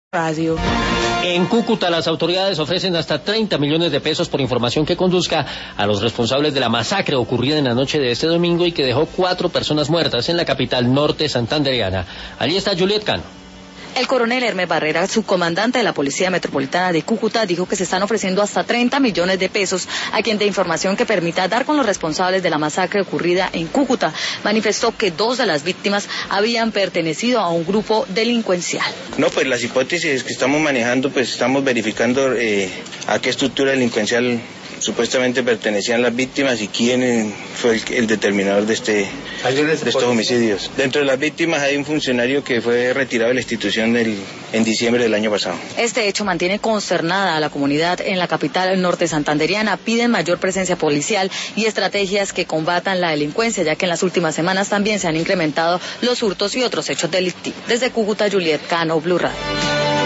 Radio. En Cúcuta, las autoridades ofrecen hasta 30 millones de pesos por información que conduzca a los responsables de la masacre ocurrida en la noche de este domingo y que dejó 4 personas muertas en la capital norte santandereana. Allí está Juliet Cano. El coronel Hermes Barrera, subcomandante de la Policía Metropolitana de Cúcuta, dijo que se están ofreciendo hasta 30 millones de pesos a quien dé información que permita dar con los responsables de la masacre ocurrida en Cúcuta. Manifestó que 2 de las víctimas habían pertenecido a un grupo delincuencial. No, pues las hipótesis que estamos manejando, pues estamos verificando a qué estructura delincuencial supuestamente pertenecían las víctimas y quién fue el determinador de estos homicidios. Dentro de las víctimas hay un funcionario que fue retirado de la institución en diciembre del año pasado. Este hecho mantiene consternada a la comunidad en la capital norte santandereana. Piden mayor presencia policial y estrategias que combatan la delincuencia, ya que en las últimas semanas también se han incrementado los hurtos y otros hechos delictivos. Desde Cúcuta, Juliet Cano, Blue Radio.